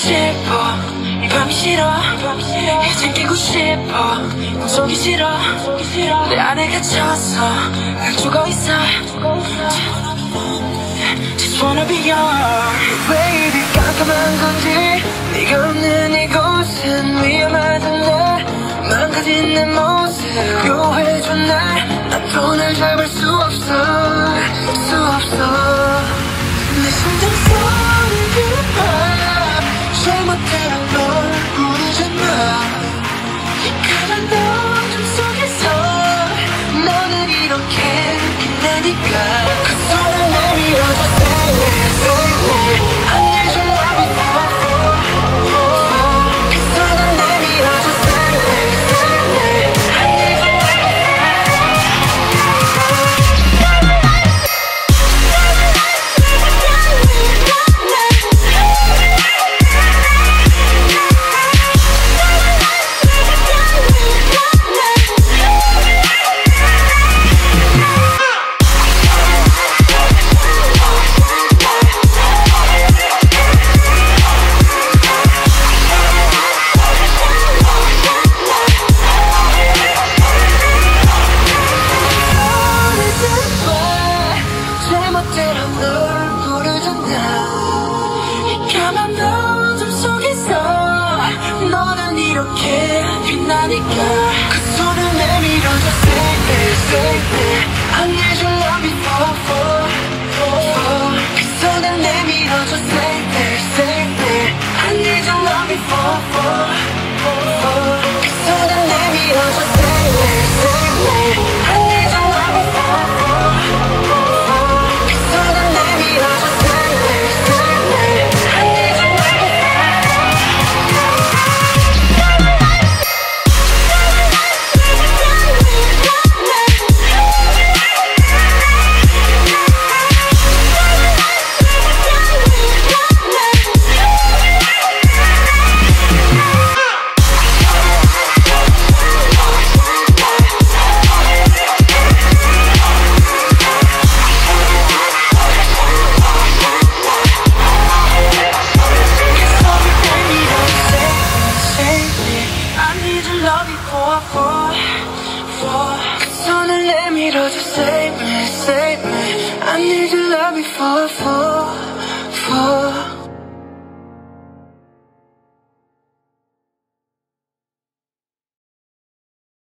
싶어 이 밤이 싫어 이제 깨고 싶어 꿈속이 싫어 내 안에 갇혀서 날 죽어있어 Just wanna be yours 왜 이리 깜깜한 건지 네가 없는 이곳은 위험하던데 망가진 내 모습 요해줘 난 손을 잡을 수 없어 내 심장 소리를 잘못대로 널 부르잖아 이 까만 어둠 속에서 너는 이렇게 빛나니까 그 손을 내밀어줘 I need your love 그 손을 내밀어줘 빛나니까 그 손을 내밀어줘 say it I need